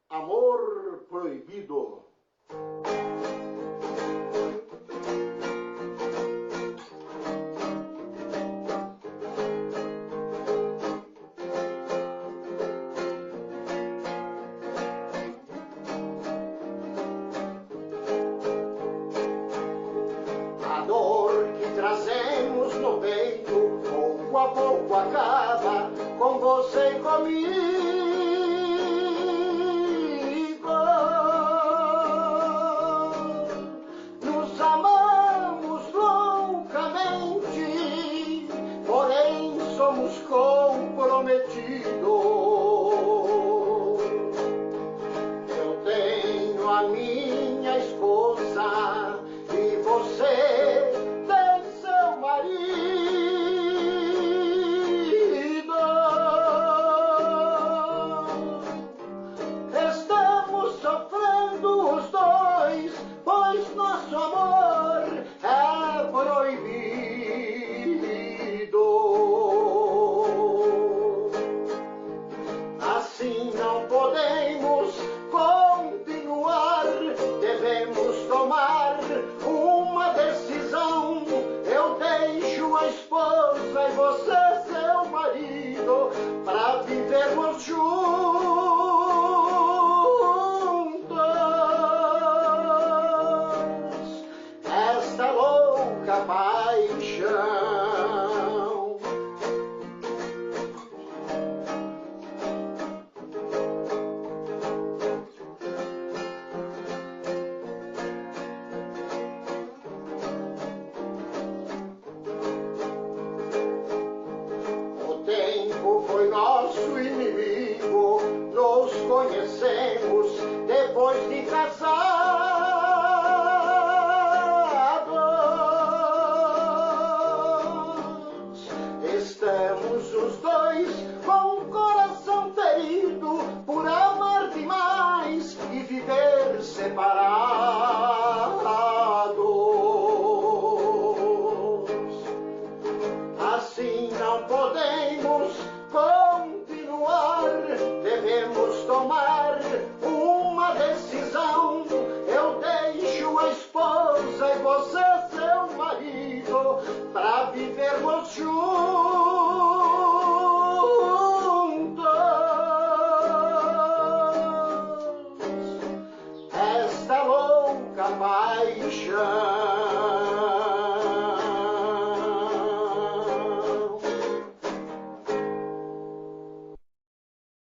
Amor proibido. A dor que trazemos no peito pouco a pouco acaba com você e comigo. Nos amamos loucamente, porém somos comprometidos. Eu tenho a minha esposa e você tem seu marido. Estamos sofrendo os dois, pois nosso amor é proibido. Assim não podemos continuar, devemos tomar uma decisão. Eu deixo a esposa e você seu marido para vivermos juntos esta louca paixão. O tempo foi nosso inimigo, nos conhecemos depois de casar.